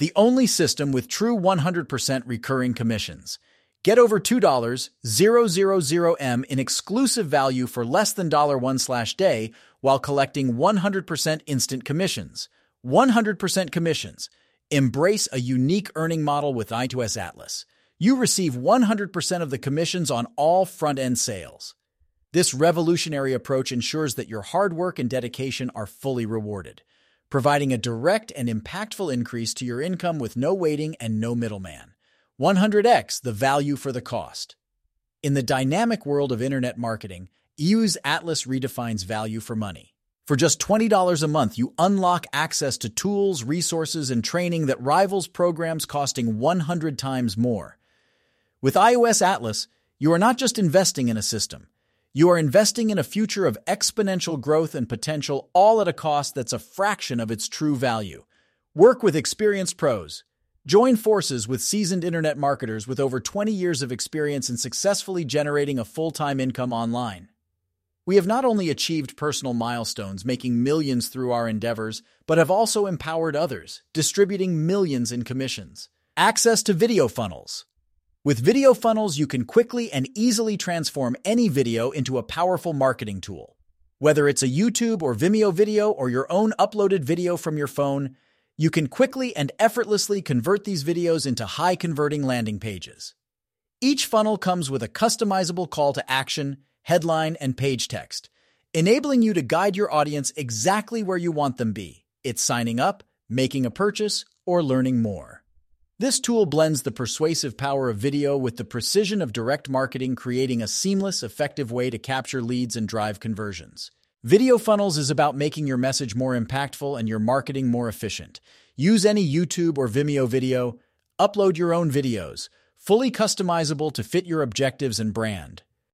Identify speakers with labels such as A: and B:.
A: the only system with true 100% recurring commissions. Get over $2,000 in exclusive value for less than $1/day while collecting 100% instant commissions. 100% commissions. Embrace a unique earning model with I2S Atlas. You receive 100% of the commissions on all front-end sales. This revolutionary approach ensures that your hard work and dedication are fully rewarded, providing a direct and impactful increase to your income with no waiting and no middleman. 100x the value for the cost. In the dynamic world of internet marketing, I2S Atlas redefines value for money. For just $20 a month, you unlock access to tools, resources, and training that rivals programs costing 100 times more. With I2S Atlas, you are not just investing in a system. You are investing in a future of exponential growth and potential, all at a cost that's a fraction of its true value. Work with experienced pros. Join forces with seasoned internet marketers with over 20 years of experience in successfully generating a full-time income online. We have not only achieved personal milestones, making millions through our endeavors, but have also empowered others, distributing millions in commissions. Access to video funnels. With video funnels, you can quickly and easily transform any video into a powerful marketing tool. Whether it's a YouTube or Vimeo video or your own uploaded video from your phone, you can quickly and effortlessly convert these videos into high-converting landing pages. Each funnel comes with a customizable call to action, headline, and page text, enabling you to guide your audience exactly where you want them to be. It's signing up, making a purchase, or learning more. This tool blends the persuasive power of video with the precision of direct marketing, creating a seamless, effective way to capture leads and drive conversions. Video Funnels is about making your message more impactful and your marketing more efficient. Use any YouTube or Vimeo video, upload your own videos, fully customizable to fit your objectives and brand.